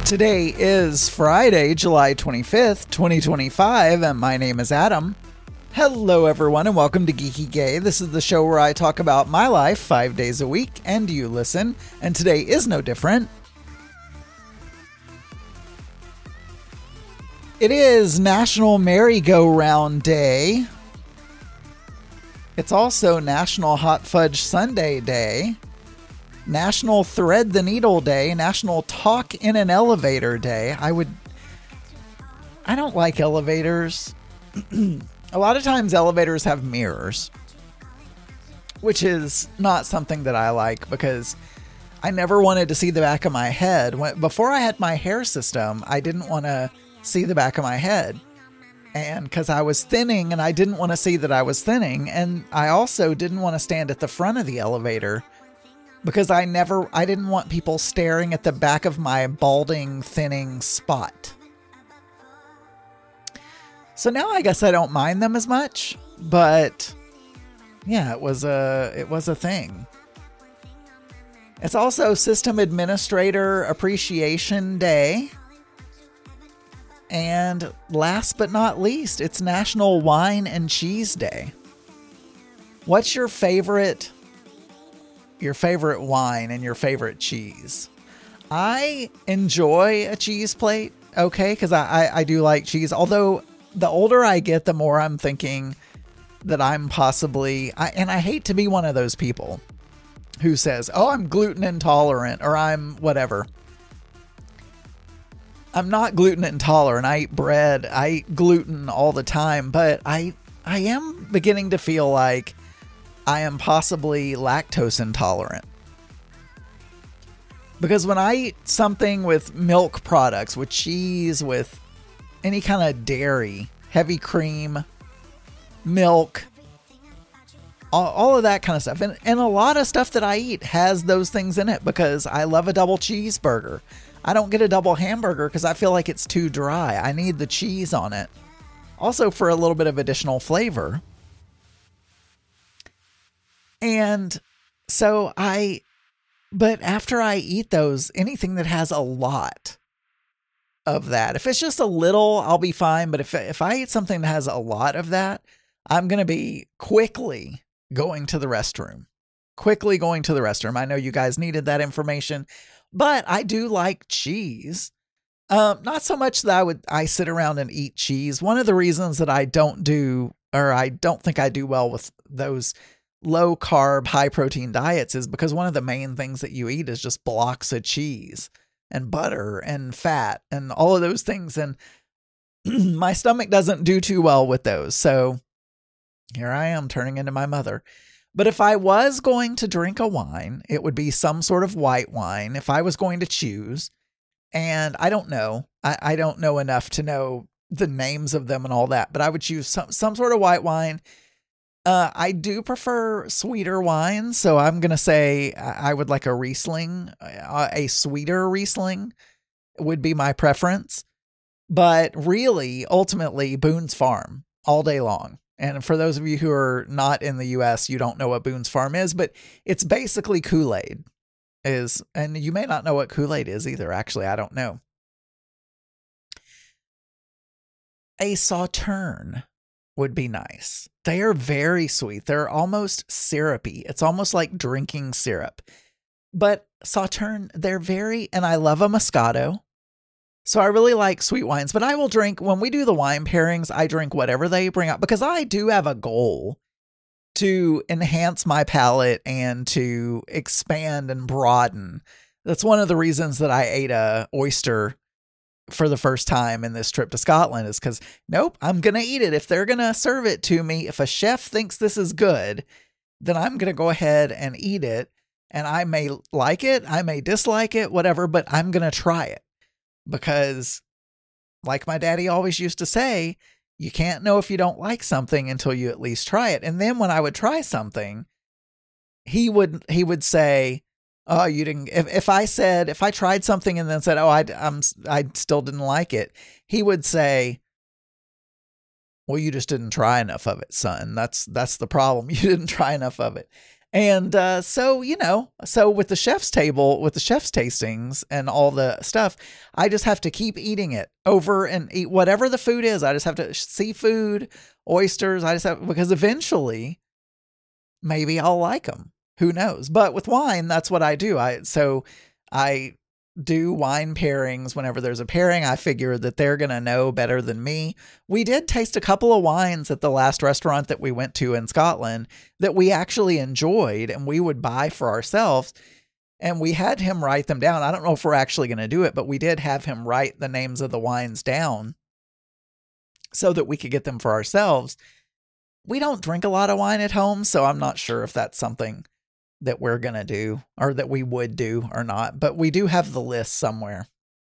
Today is Friday, July 25th, 2025, and my name is Adam. Hello, everyone, and welcome to Geeky Gay. This is the show where I talk about my life 5 days a week, and you listen, and today is no different. It is National Merry-Go-Round Day. It's also National Hot Fudge Sundae Day, National Thread the Needle Day, National Talk in an Elevator Day. I don't like elevators. A lot of times elevators have mirrors, which is not something that I like because I never wanted to see the back of my head. Before I had my hair system, I didn't want to see the back of my head. And because I was thinning and I didn't want to see that I was thinning. And I also didn't want to stand at the front of the elevator because I didn't want people staring at the back of my balding, thinning spot. So now I guess I don't mind them as much, but yeah, it was a thing. It's also System Administrator Appreciation Day. And last but not least, it's National Wine and Cheese Day. What's your favorite wine and your favorite cheese? I enjoy a cheese plate, okay, because I do like cheese. Although the older I get, the more I'm thinking that I'm possibly, and I hate to be one of those people who says, oh, I'm gluten intolerant or I'm whatever. I'm not gluten intolerant. I eat bread. I eat gluten all the time, but I am beginning to feel like I am possibly lactose intolerant. Because when I eat something with milk products, with cheese, with any kind of dairy, heavy cream, milk, all of that kind of stuff. And a lot of stuff that I eat has those things in it because I love a double cheeseburger. I don't get a double hamburger because I feel like it's too dry. I need the cheese on it. Also for a little bit of additional flavor. And so but after I eat those, anything that has a lot of that, if it's just a little, I'll be fine. But if I eat something that has a lot of that, I'm going to be quickly going to the restroom. I know you guys needed that information, but I do like cheese. Not so much that I sit around and eat cheese. One of the reasons that I don't think I do well with those low carb, high protein diets is because one of the main things that you eat is just blocks of cheese and butter and fat and all of those things. And my stomach doesn't do too well with those. So here I am turning into my mother. But if I was going to drink a wine, it would be some sort of white wine if I was going to choose. And I don't know. I don't know enough to know the names of them and all that, but I would choose some sort of white wine. I do prefer sweeter wines, so I'm going to say I would like a Riesling. A sweeter Riesling would be my preference. But really, ultimately, Boone's Farm all day long. And for those of you who are not in the U.S., you don't know what Boone's Farm is, but it's basically Kool-Aid. And you may not know what Kool-Aid is either. Actually, I don't know. A Sauterne would be nice. They are very sweet. They're almost syrupy. It's almost like drinking syrup. But Sauterne, and I love a Moscato. So I really like sweet wines, but I will drink, when we do the wine pairings, I drink whatever they bring out because I do have a goal to enhance my palate and to expand and broaden. That's one of the reasons that I ate a oyster for the first time in this trip to Scotland is because, nope, I'm going to eat it. If they're going to serve it to me, if a chef thinks this is good, then I'm going to go ahead and eat it. And I may like it, I may dislike it, whatever, but I'm going to try it. Because, like my daddy always used to say, you can't know if you don't like something until you at least try it. And then when I would try something, he would say, oh, you didn't, if I tried something and then said, oh, I still didn't like it, he would say, well, you just didn't try enough of it, son. That's the problem. You didn't try enough of it. And so with the chef's table, with the chef's tastings and all the stuff, I just have to keep eating it over and eat whatever the food is. I just have to seafood, oysters. Because eventually maybe I'll like them. Who knows? But with wine, that's what I do. I do wine pairings whenever there's a pairing. I figure that they're going to know better than me. We did taste a couple of wines at the last restaurant that we went to in Scotland that we actually enjoyed and we would buy for ourselves. And we had him write them down. I don't know if we're actually going to do it, but we did have him write the names of the wines down so that we could get them for ourselves. We don't drink a lot of wine at home, so I'm not sure if that's something that we're going to do or that we would do or not, but we do have the list somewhere.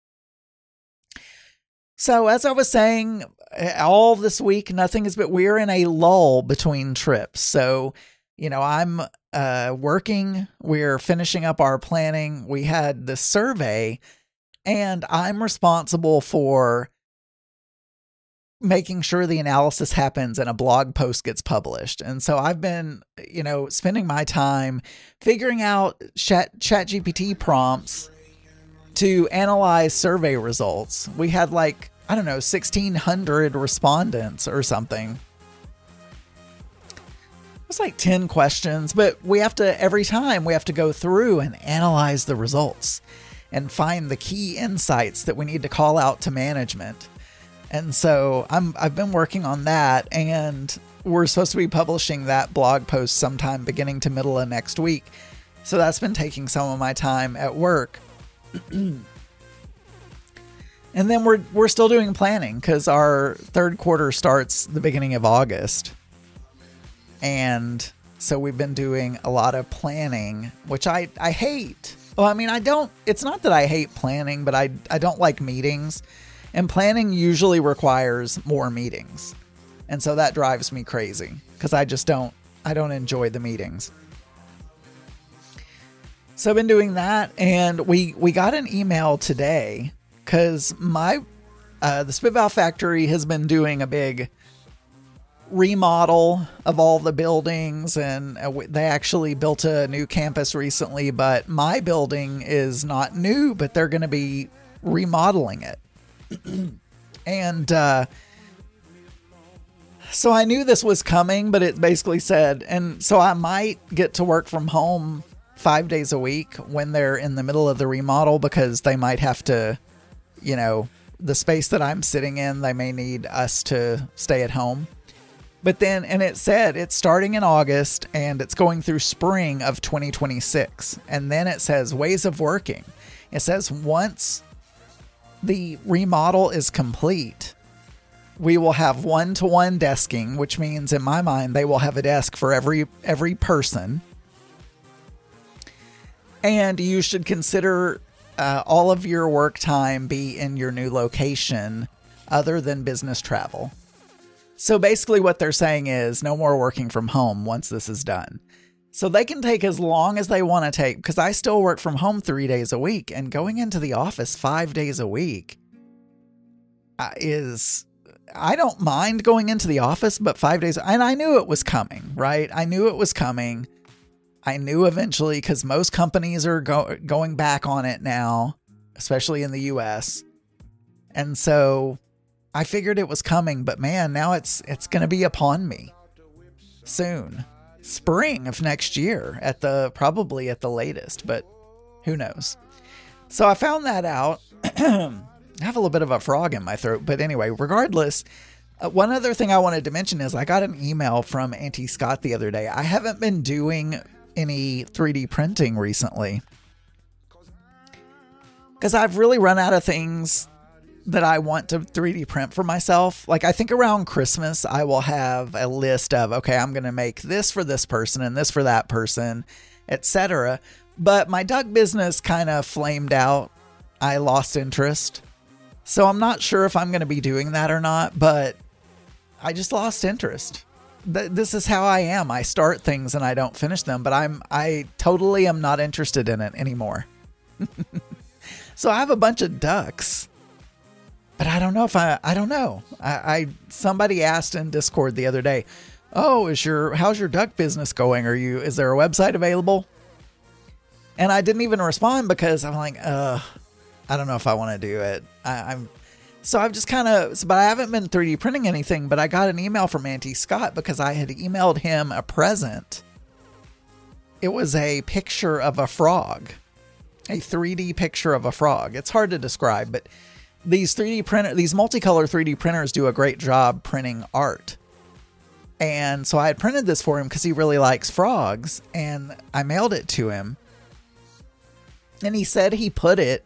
So as I was saying, all this week, we're in a lull between trips. So, I'm working, we're finishing up our planning. We had the survey and I'm responsible for making sure the analysis happens and a blog post gets published. And so I've been, spending my time figuring out ChatGPT prompts to analyze survey results. We had 1,600 respondents or something. It's 10 questions, but every time we have to go through and analyze the results and find the key insights that we need to call out to management. And so I've been working on that, and we're supposed to be publishing that blog post sometime beginning to middle of next week. So that's been taking some of my time at work. And then we're still doing planning because our third quarter starts the beginning of August. And so we've been doing a lot of planning, which I hate. Well, it's not that I hate planning, but I don't like meetings. And planning usually requires more meetings. And so that drives me crazy because I don't enjoy the meetings. So I've been doing that, and we got an email today because the Spit Valve Factory has been doing a big remodel of all the buildings, and they actually built a new campus recently, but my building is not new, but they're going to be remodeling it. And so I knew this was coming, but it basically said, and so I might get to work from home 5 days a week when they're in the middle of the remodel, because they might have to, the space that I'm sitting in, they may need us to stay at home. But then, and it said it's starting in August and it's going through spring of 2026. And then it says ways of working. It says once the remodel is complete, we will have one-to-one desking, which means in my mind, they will have a desk for every person. And you should consider all of your work time be in your new location other than business travel. So basically what they're saying is no more working from home once this is done. So they can take as long as they want to take, because I still work from home 3 days a week, and going into the office 5 days a week I don't mind going into the office, but 5 days, and I knew it was coming, right? I knew it was coming. I knew eventually, because most companies are going back on it now, especially in the US. And so I figured it was coming, but man, now it's going to be upon me soon. Spring of next year probably at the latest, but who knows? So I found that out. I have a little bit of a frog in my throat, but anyway, regardless, one other thing I wanted to mention is I got an email from Auntie Scott the other day. I haven't been doing any 3D printing recently because I've really run out of things that I want to 3D print for myself. Like, I think around Christmas, I will have a list of, okay, I'm going to make this for this person and this for that person, etc. But my duck business kind of flamed out. I lost interest. So I'm not sure if I'm going to be doing that or not, but I just lost interest. This is how I am. I start things and I don't finish them, but I totally am not interested in it anymore. So I have a bunch of ducks. But I don't know if I don't know. Somebody asked in Discord the other day, oh, how's your duck business going? Is there a website available? And I didn't even respond because I'm like, I don't know if I want to do it. So I've just but I haven't been 3D printing anything, but I got an email from Auntie Scott because I had emailed him a present. It was a picture of a frog, a 3D picture of a frog. It's hard to describe, but these multicolor 3D printers do a great job printing art. And so I had printed this for him because he really likes frogs, and I mailed it to him. And he said he put it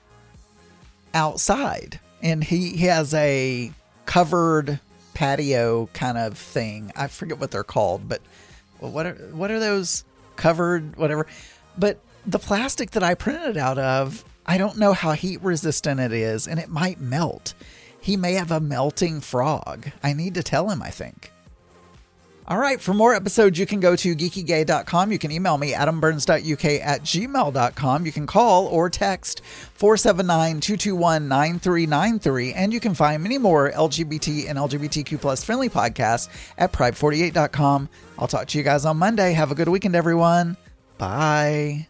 outside, and he has a covered patio kind of thing. I forget what they're called, but what are those covered, whatever. But the plastic that I printed out of, I don't know how heat resistant it is, and it might melt. He may have a melting frog. I need to tell him, I think. All right, for more episodes, you can go to geekygay.com. You can email me, adamburns.uk@gmail.com. You can call or text 479-221-9393. And you can find many more LGBT and LGBTQ plus friendly podcasts at pride48.com. I'll talk to you guys on Monday. Have a good weekend, everyone. Bye.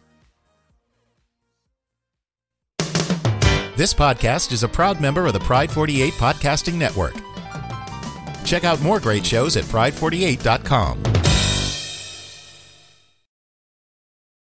This podcast is a proud member of the Pride 48 Podcasting Network. Check out more great shows at pride48.com.